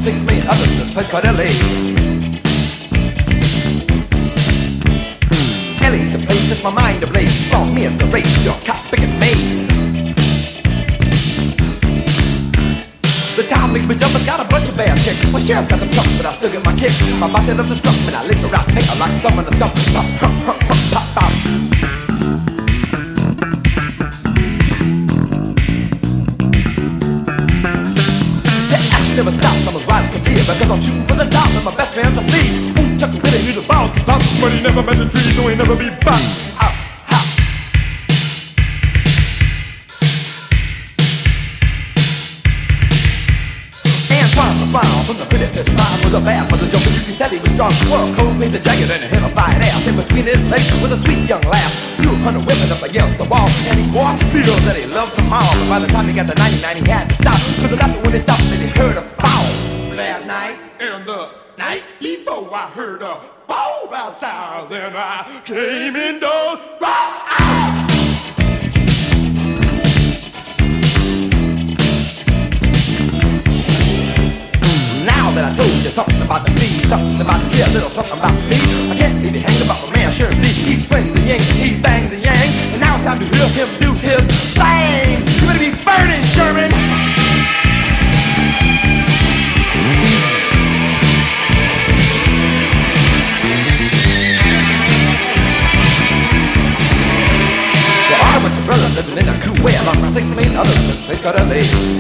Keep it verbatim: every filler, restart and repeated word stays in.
six million others in this place called L A. L A's the place that's my mind ablaze. Long me as a race, your cop picking maze. The town makes me jump, it's got a bunch of bad chicks. My share's got them chumps, but I still get my kicks. My body loves to scrum, and I live around, make a like a thumb and a thump. Pop, pop, pop, pop, pop, pop. Never stop, I'm as wild as can be, because I'm shooting for the top and my best man's a lead. Ooh, Chuck really knew the balls to bump, but he never met the tree, so he never be bumped. Out, out. Antoine was smile from the pretty fish mind was a bad mother jumper, you can tell he was strong. World cold, face a jagged and a hell of fire ass. In between his legs was a sweet young lass. Few hundred women up against the wall, and he swore to feel that he loved them all. But by the time he got to ninety-nine, he had to stop, because that's when he thought that he heard a foul. Last night and the night before, I heard a bow outside, then I came indoors. Now that I told you something about the bee, something about the tree, a little something about me, I can't leave you hanging about my man Sherman. He swings the yin, he bangs the yang, and now it's time to hear him do his thing. You better be burning, Sherman. Well, I went to brother living in a cool way along my six million others in this place called L A.